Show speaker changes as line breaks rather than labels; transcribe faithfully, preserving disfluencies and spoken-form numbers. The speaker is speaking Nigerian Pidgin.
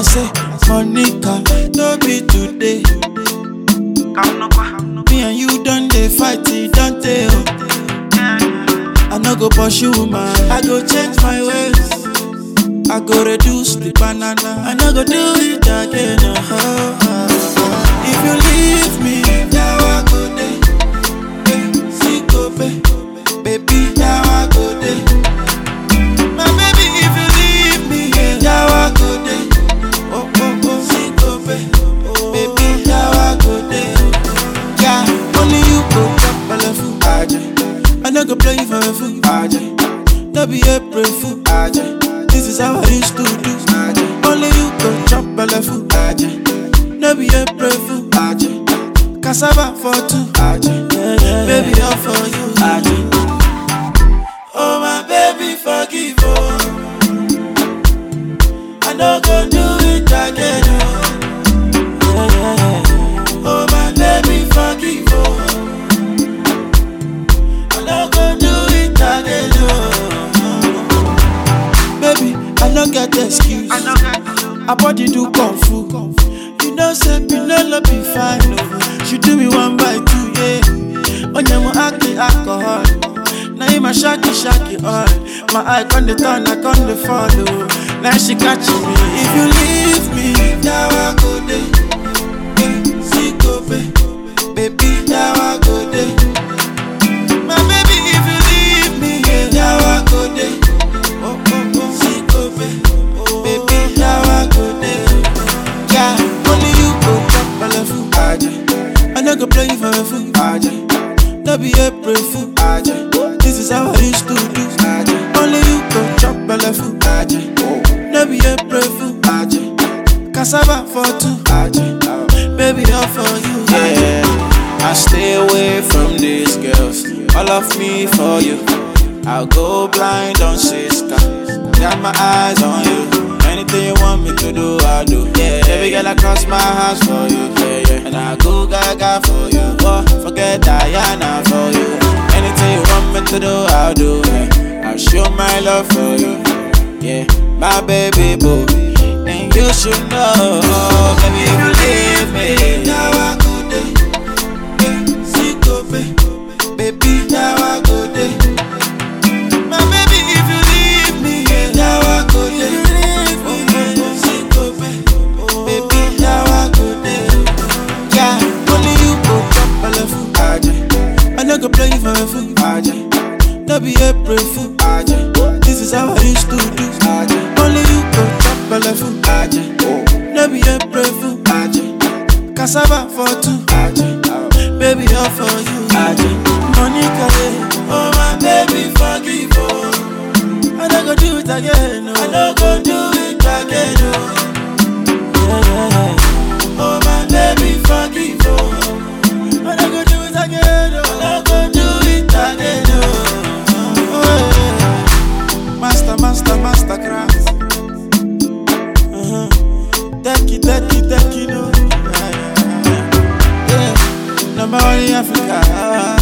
I say, Monica, no be today. Me and you done dey fight, it don't tell. I no go pursue man, I go change my ways. I go reduce the banana, I no go do it again. Uh-huh. If you leave me, now I go there. See go baby, baby, now I go there. My baby, if you leave me, now I go there. Oh oh oh, see go baby, now I go there. Yeah, only you go chop belle fool, I no go play you for a fool, no be April fool, this is how I used to do. Only you go chop belle fool, no be April fool, cassava for two, baby all for you. Oh my baby, forgive oh, I no go do it again oh. Oh my baby, forgive oh, I no go do it again oh. Baby, I no get excuse, I body do kung fu. You know say me no love be fine oh. She do me one by two, yeah. On your act the alcohol, now you my shaky shaky all. My eye on the turn, I on the follow. Now she catching me. If you leave me, now I go there. See go baby, now I go there. My baby, if you leave me, now I go there. Oh oh oh, see go baby, now I go there. Yeah, only you go chop belle fool, I no go play you for a fool, no be April fool, this is how I used to do. Only you go chop belle fool, no be April fool, cassava for two, baby all for you.
Yeah, I stay away from these girls, all of me for you. I'll go blind on sister, got my eyes on you. Anything you want me to do, I'll do. Yeah, every girl I cross my house for you. Yeah, yeah. And I go gaga for you. Oh, forget Diana for you. Anything you want me to do, I'll do. Yeah. I'll show my love for you. Yeah, my baby boo. And you should know, oh, baby, if you leave me,
now I go there. See go baby, now I go there. My baby, if you leave me, now I go there. See go baby, now I go there. Yeah, only you go chop belle fool, I no go play you for a fool, no be April fool, this is how I used to do. Only you go chop belle fool, no be April fool, cassava for two, baby all for you. Monica, oh my baby, forgive oh, I no go do it again oh. I no go do it again oh. Yeah, yeah, yeah. Oh my baby, forgive oh, I no go do it again oh. I no go do it again oh. Oh yeah. Master, master, master craft. Uh-huh. Take it, take it, take it, no. Yeah, yeah, yeah. Number one in Africa.